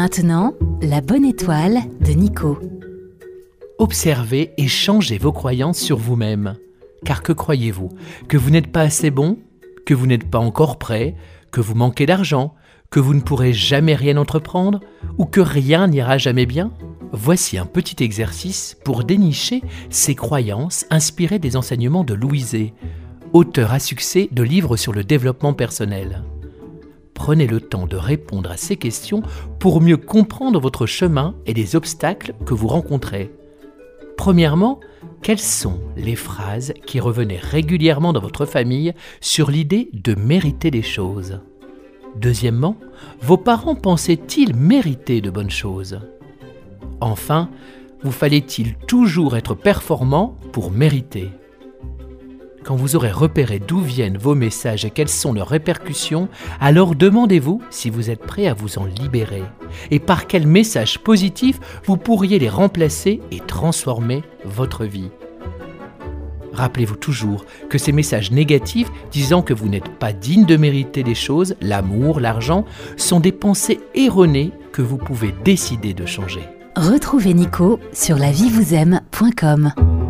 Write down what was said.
Maintenant, la bonne étoile de Nico. Observez et changez vos croyances sur vous-même. Car que croyez-vous ? Que vous n'êtes pas assez bon ? Que vous n'êtes pas encore prêt ? Que vous manquez d'argent ? Que vous ne pourrez jamais rien entreprendre ? Ou que rien n'ira jamais bien ? Voici un petit exercice pour dénicher ces croyances inspirées des enseignements de Louise Hay, auteur à succès de livres sur le développement personnel. Prenez le temps de répondre à ces questions pour mieux comprendre votre chemin et les obstacles que vous rencontrez. Premièrement, quelles sont les phrases qui revenaient régulièrement dans votre famille sur l'idée de mériter les choses ? Deuxièmement, vos parents pensaient-ils mériter de bonnes choses ? Enfin, vous fallait-il toujours être performant pour mériter ? Quand vous aurez repéré d'où viennent vos messages et quelles sont leurs répercussions, alors demandez-vous si vous êtes prêt à vous en libérer et par quels messages positifs vous pourriez les remplacer et transformer votre vie. Rappelez-vous toujours que ces messages négatifs disant que vous n'êtes pas digne de mériter des choses, l'amour, l'argent, sont des pensées erronées que vous pouvez décider de changer. Retrouvez Nico sur lavievousAime.com.